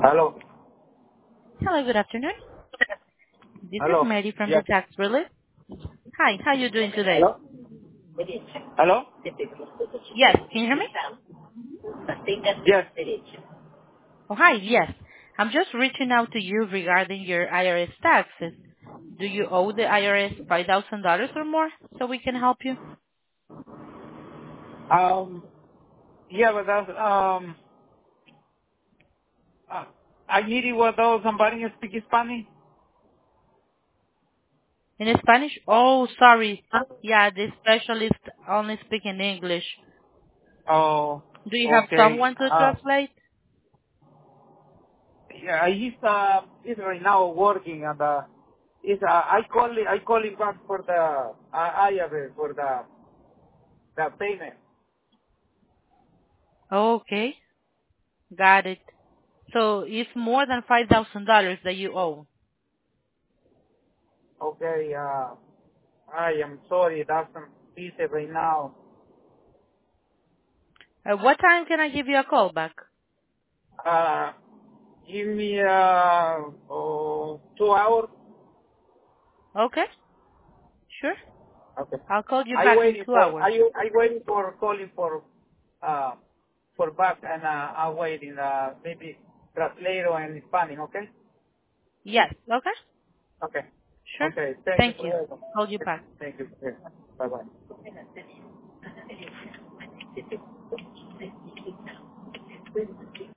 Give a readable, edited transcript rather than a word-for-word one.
Hello. Hello, good afternoon. This is Hello. Mary from the Yes. tax relief. Hi, how are you doing today? Hello. Hello. Yes, can you hear me? Yes. Oh, hi, yes. I'm just reaching out to you regarding your IRS taxes. Do you owe the IRS $5,000 or more so we can help you? Um. Yeah, but that's uh, I need it with those somebody speak Spanish. In Spanish? Oh, sorry. Huh? Yeah, the specialist only speak in English. Oh. Do you have Okay. someone to translate? Yeah, he's right now working and is I call him back for the IRS for the payment. Okay, got it. So it's more than $5,000 that you owe. Okay. I am sorry. That's busy right now. What time can I give you a call back? Uh, Give me 2 hours. Okay, sure. Okay. I'll call you I back in waiting two for hours. I waiting for calling uh for back and I waiting maybe translator and Spanish. Okay. Yes. Okay. Okay. Sure. Okay. Thank you Thank for you. that. Call you back. Thank you. Bye bye.